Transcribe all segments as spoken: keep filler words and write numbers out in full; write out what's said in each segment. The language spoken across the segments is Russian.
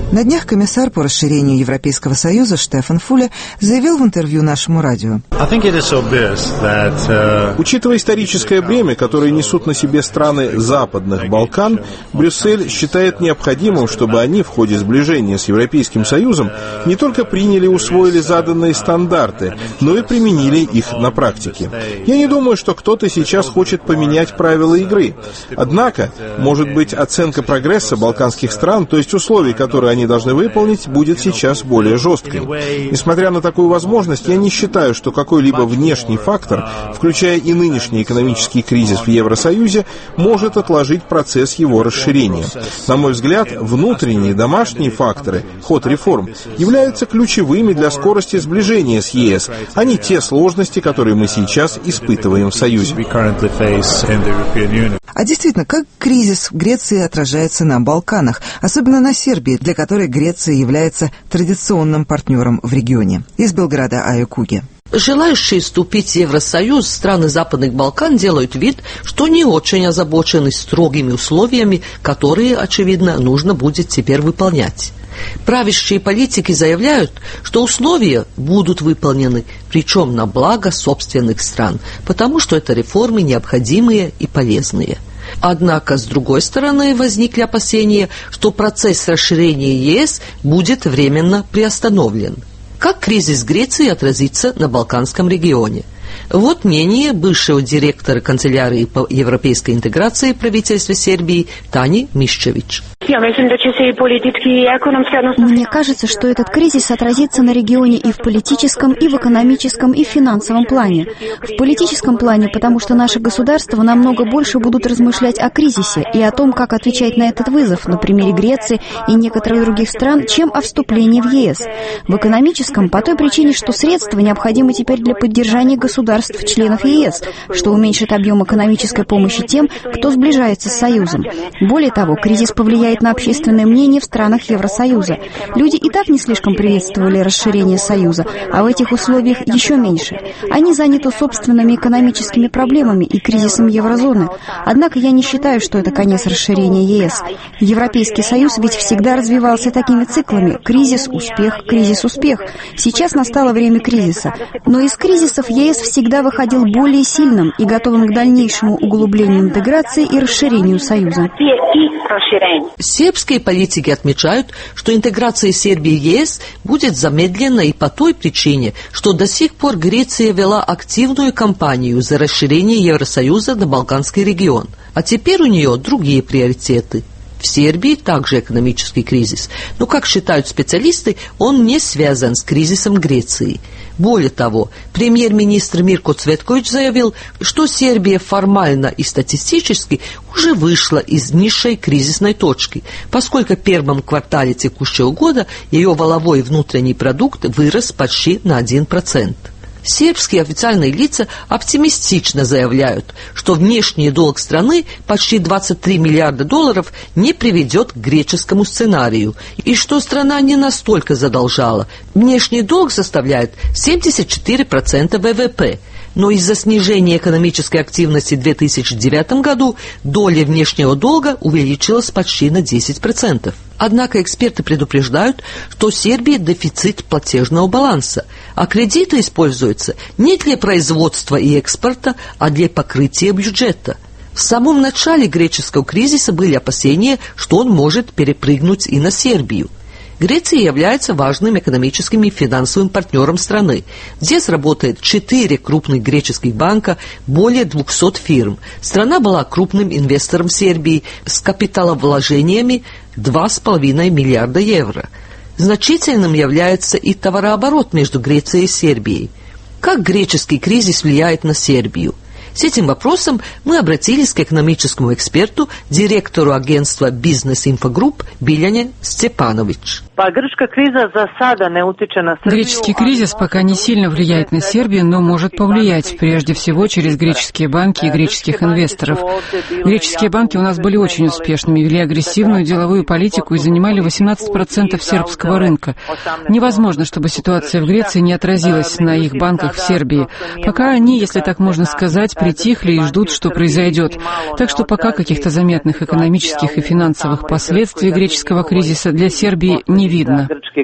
На днях комиссар по расширению Европейского Союза Штефан Фуле заявил в интервью нашему радио: Учитывая историческое бремя, которое несут на себе страны Западных Балкан, Брюссель считает необходимым, чтобы они в ходе сближения с Европейским Союзом не только приняли и усвоили заданные стандарты, но и применили их на практике. Я не думаю, что кто-то сейчас хочет поменять правила игры. Однако, может быть, оценка прогресса балканских стран, то есть условий, которые они должны выполнить, будет сейчас более жесткой. Несмотря на такую возможность, я не считаю, что какой-либо внешний фактор, включая и нынешний экономический кризис в Евросоюзе, может отложить процесс его расширения. На мой взгляд, внутренние домашние факторы, ход реформ, являются ключевыми для скорости сближения с ЕС, а не те сложности, которые мы сейчас испытываем в Союзе. А действительно, как кризис в Греции отражается на Балканах, особенно на Сербии, для которой Греция является традиционным партнером в регионе? Из Белграда Ая Куги. Желающие вступить в Евросоюз страны Западных Балкан делают вид, что не очень озабочены строгими условиями, которые, очевидно, нужно будет теперь выполнять. Правящие политики заявляют, что условия будут выполнены, причем на благо собственных стран, потому что это реформы необходимые и полезные. Однако, с другой стороны, возникли опасения, что процесс расширения ЕС будет временно приостановлен. Как кризис Греции отразится на Балканском регионе? Вот мнение бывшего директора канцелярии по европейской интеграции правительства Сербии Тани Мишчевич. Мне кажется, что этот кризис отразится на регионе и в политическом, и в экономическом, и в финансовом плане. В политическом плане, потому что наши государства намного больше будут размышлять о кризисе и о том, как отвечать на этот вызов на примере Греции и некоторых других стран, чем о вступлении в ЕС. В экономическом по той причине, что средства необходимы теперь для поддержания государств-членов ЕС, что уменьшит объем экономической помощи тем, кто сближается с Союзом. Более того, кризис повлияет на общественное мнение в странах Евросоюза. Люди и так не слишком приветствовали расширение Союза, а в этих условиях еще меньше. Они заняты собственными экономическими проблемами и кризисом еврозоны. Однако я не считаю, что это конец расширения ЕС. Европейский Союз ведь всегда развивался такими циклами: кризис, успех, кризис, успех. Сейчас настало время кризиса. Но из кризисов ЕС всегда выходил более сильным и готовым к дальнейшему углублению интеграции и расширению Союза. Сербские политики отмечают, что интеграция Сербии в ЕС будет замедлена и по той причине, что до сих пор Греция вела активную кампанию за расширение Евросоюза на Балканский регион, а теперь у нее другие приоритеты. В Сербии также экономический кризис, но, как считают специалисты, он не связан с кризисом Греции. Более того, премьер-министр Мирко Цветкович заявил, что Сербия формально и статистически уже вышла из низшей кризисной точки, поскольку в первом квартале текущего года ее валовой внутренний продукт вырос почти на один процент. Сербские официальные лица оптимистично заявляют, что внешний долг страны, почти двадцать три миллиарда долларов, не приведет к греческому сценарию, и что страна не настолько задолжала. Внешний долг составляет семьдесят четыре процента ВВП, но из-за снижения экономической активности в две тысячи девятом году доля внешнего долга увеличилась почти на десять процентов. Однако эксперты предупреждают, что в Сербии дефицит платежного баланса, а кредиты используются не для производства и экспорта, а для покрытия бюджета. В самом начале греческого кризиса были опасения, что он может перепрыгнуть и на Сербию. Греция является важным экономическим и финансовым партнером страны. Здесь работает четыре крупных греческих банка, более двухсот фирм. Страна была крупным инвестором Сербии с капиталовложениями два с половиной миллиарда евро. Значительным является и товарооборот между Грецией и Сербией. Как греческий кризис влияет на Сербию? С этим вопросом мы обратились к экономическому эксперту, директору агентства «Бизнес Инфогрупп» Биляне Степанович. Греческий кризис пока не сильно влияет на Сербию, но может повлиять, прежде всего, через греческие банки и греческих инвесторов. Греческие банки у нас были очень успешными, вели агрессивную деловую политику и занимали восемнадцать процентов сербского рынка. Невозможно, чтобы ситуация в Греции не отразилась на их банках в Сербии. Пока они, если так можно сказать, при притихли и ждут, что произойдет. Так что пока каких-то заметных экономических и финансовых последствий греческого кризиса для Сербии не видно.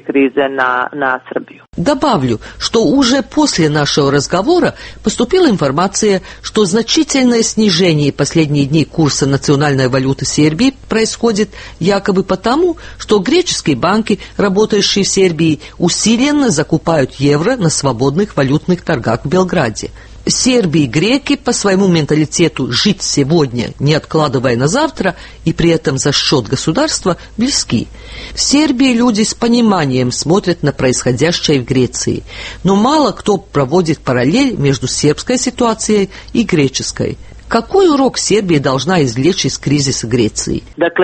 Добавлю, что уже после нашего разговора поступила информация, что значительное снижение последние дни курса национальной валюты Сербии происходит якобы потому, что греческие банки, работающие в Сербии, усиленно закупают евро на свободных валютных торгах в Белграде. Сербы и греки по своему менталитету жить сегодня, не откладывая на завтра, и при этом за счет государства, близки. В Сербии люди с пониманием смотрят на происходящее в Греции, но мало кто проводит параллель между сербской ситуацией и греческой. Какой урок Сербия должна извлечь из кризиса Греции?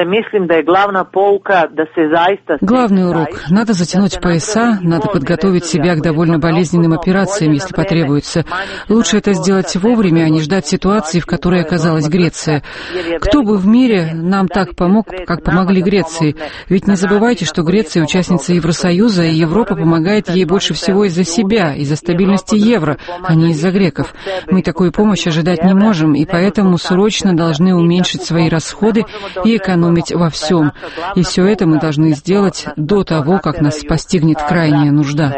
Главный урок – надо затянуть пояса, надо подготовить себя к довольно болезненным операциям, если потребуется. Лучше это сделать вовремя, а не ждать ситуации, в которой оказалась Греция. Кто бы в мире нам так помог, как помогли Греции? Ведь не забывайте, что Греция – участница Евросоюза, и Европа помогает ей больше всего из-за себя, из-за стабильности евро, а не из-за греков. Мы такую помощь ожидать не можем, и поэтому срочно должны уменьшить свои расходы и экономить во всем. И все это мы должны сделать до того, как нас постигнет крайняя нужда.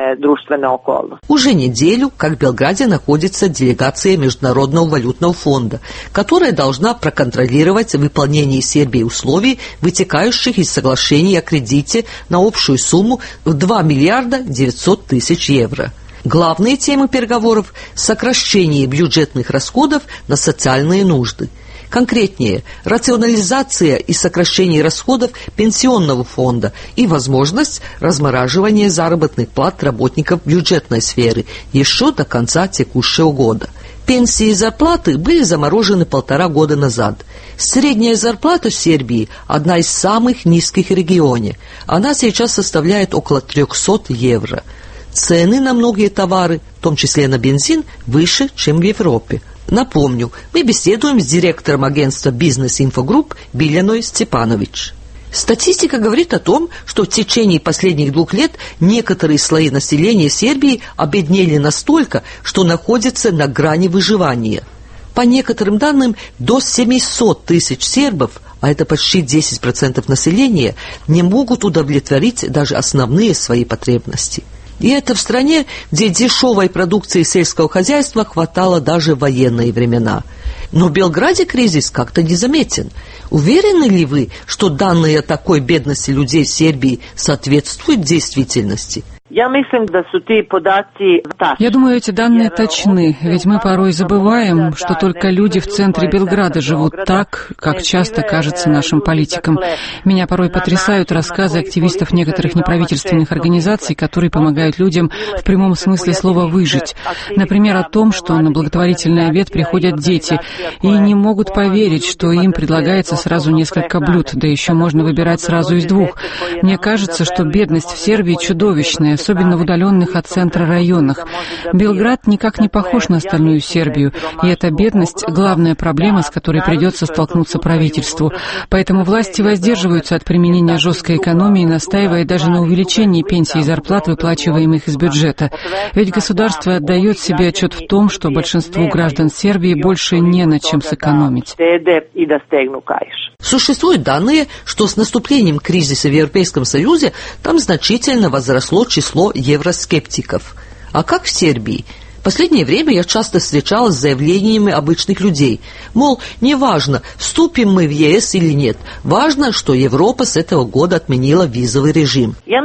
Уже неделю, как в Белграде находится делегация Международного валютного фонда, которая должна проконтролировать выполнение Сербии условий, вытекающих из соглашений о кредите на общую сумму в два миллиарда девятьсот тысяч евро. Главные темы переговоров – сокращение бюджетных расходов на социальные нужды. Конкретнее, рационализация и сокращение расходов пенсионного фонда и возможность размораживания заработных плат работников бюджетной сферы еще до конца текущего года. Пенсии и зарплаты были заморожены полтора года назад. Средняя зарплата в Сербии – одна из самых низких в регионе. Она сейчас составляет около триста евро. Цены на многие товары, в том числе на бензин, выше, чем в Европе. Напомню, мы беседуем с директором агентства «Бизнес Инфогрупп» Билjaной Степанович. Статистика говорит о том, что в течение последних двух лет некоторые слои населения Сербии обеднели настолько, что находятся на грани выживания. По некоторым данным, до семьсот тысяч сербов, а это почти десять процентов населения, не могут удовлетворить даже основные свои потребности. И это в стране, где дешевой продукции сельского хозяйства хватало даже в военные времена. Но в Белграде кризис как-то незаметен. Уверены ли вы, что данные о такой бедности людей в Сербии соответствуют действительности? Я думаю, эти данные точны, ведь мы порой забываем, что только люди в центре Белграда живут так, как часто кажется нашим политикам. Меня порой потрясают рассказы активистов некоторых неправительственных организаций, которые помогают людям в прямом смысле слова выжить. Например, о том, что на благотворительный обед приходят дети и не могут поверить, что им предлагается сразу несколько блюд, да еще можно выбирать сразу из двух. Мне кажется, что бедность в Сербии чудовищная, особенно в удаленных от центра районах. Белград никак не похож на остальную Сербию, и эта бедность – главная проблема, с которой придется столкнуться правительству. Поэтому власти воздерживаются от применения жесткой экономии, настаивая даже на увеличении пенсий и зарплат, выплачиваемых из бюджета. Ведь государство отдает себе отчет в том, что большинству граждан Сербии больше не на чем сэкономить. Существуют данные, что с наступлением кризиса в Европейском Союзе там значительно возросло число евроскептиков. А как в Сербии? В последнее время я часто встречалась с заявлениями обычных людей. Мол, неважно, вступим мы в ЕС или нет. Важно, что Европа с этого года отменила визовый режим. В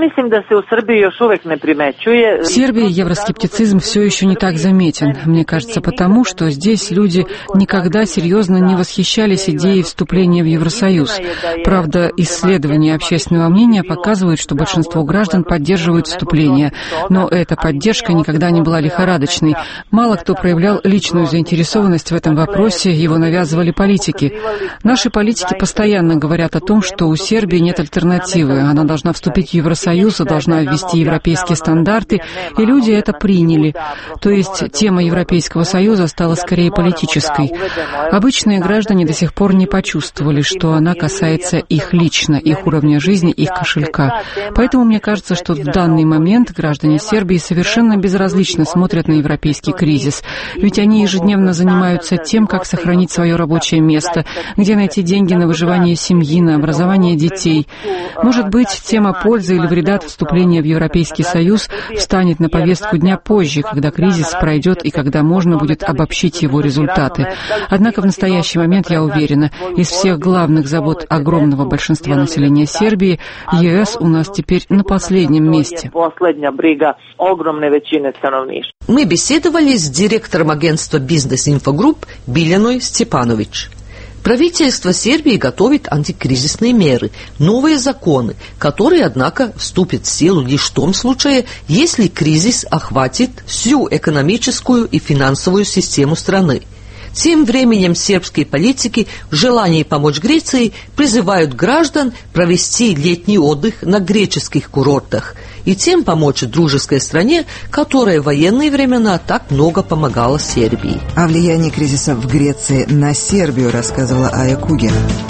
Сербии евроскептицизм все еще не так заметен. Мне кажется, потому что здесь люди никогда серьезно не восхищались идеей вступления в Евросоюз. Правда, исследования общественного мнения показывают, что большинство граждан поддерживают вступление. Но эта поддержка никогда не была лихорадочной. Мало кто проявлял личную заинтересованность в этом вопросе, его навязывали политики. Наши политики постоянно говорят о том, что у Сербии нет альтернативы. Она должна вступить в Евросоюз, должна ввести европейские стандарты, и люди это приняли. То есть тема Европейского Союза стала скорее политической. Обычные граждане до сих пор не почувствовали, что она касается их лично, их уровня жизни, их кошелька. Поэтому мне кажется, что в данный момент граждане Сербии совершенно безразлично смотрят на европейские европейский кризис. Ведь они ежедневно занимаются тем, как сохранить свое рабочее место, где найти деньги на выживание семьи, на образование детей. Может быть, тема пользы или вреда от вступления в Европейский Союз встанет на повестку дня позже, когда кризис пройдет и когда можно будет обобщить его результаты. Однако в настоящий момент, я уверена, из всех главных забот огромного большинства населения Сербии, ЕС у нас теперь на последнем месте. Мы беседовали с директором агентства «Бизнес-инфогрупп» Билjaной Степанович. Правительство Сербии готовит антикризисные меры, новые законы, которые, однако, вступят в силу лишь в том случае, если кризис охватит всю экономическую и финансовую систему страны. Тем временем сербские политики в желании помочь Греции призывают граждан провести летний отдых на греческих курортах и тем помочь дружеской стране, которая в военные времена так много помогала Сербии. О влиянии кризиса в Греции на Сербию рассказывала Ая Кугер.